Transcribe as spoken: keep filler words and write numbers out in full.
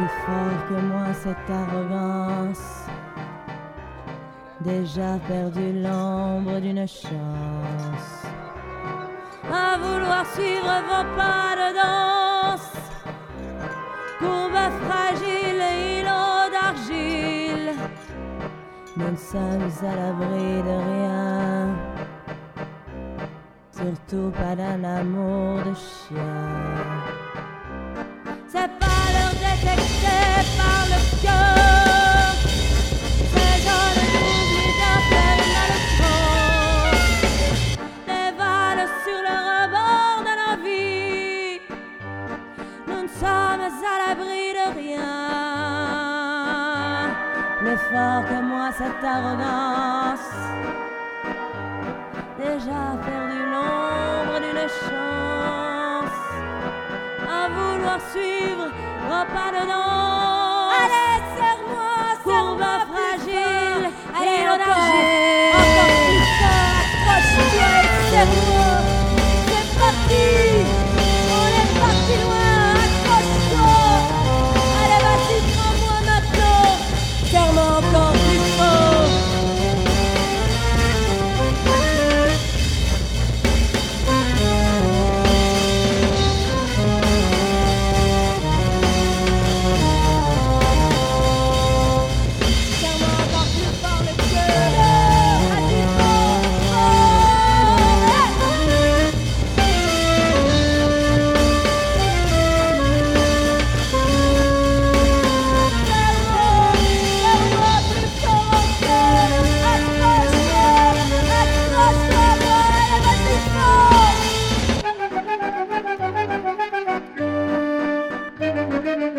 Plus fort que moi cette arrogance, déjà perdu l'ombre d'une chance. À vouloir suivre vos pas de danse, courbe fragile et îlot d'argile, nous ne sommes à l'abri de rien, surtout pas d'un amour de chien. C'est pas leur détecter par le cœur, ces gens ne oublient qu'à peine le temps, dévalent sur le rebord de nos vies, nous ne sommes à l'abri de rien. Plus fort que moi cette arrogance, déjà perdu l'ombre d'une chance, à vouloir suivre vos pas de danse. Allez, serre-moi, courbe fragile, allez, îlot encore, d'argile. encore plus fort, accroche-toi et serre-moi. C'est parti, on est parti loin, accroche-toi. Allez, vas-y, prends-moi maintenant, serre-moi encore plus fort. Serre-moi encore plus fort le cœur, vas-y, fort, serre-moi plus fort encore, accroche-toi, accroche-toi, allez, vas-y, fort.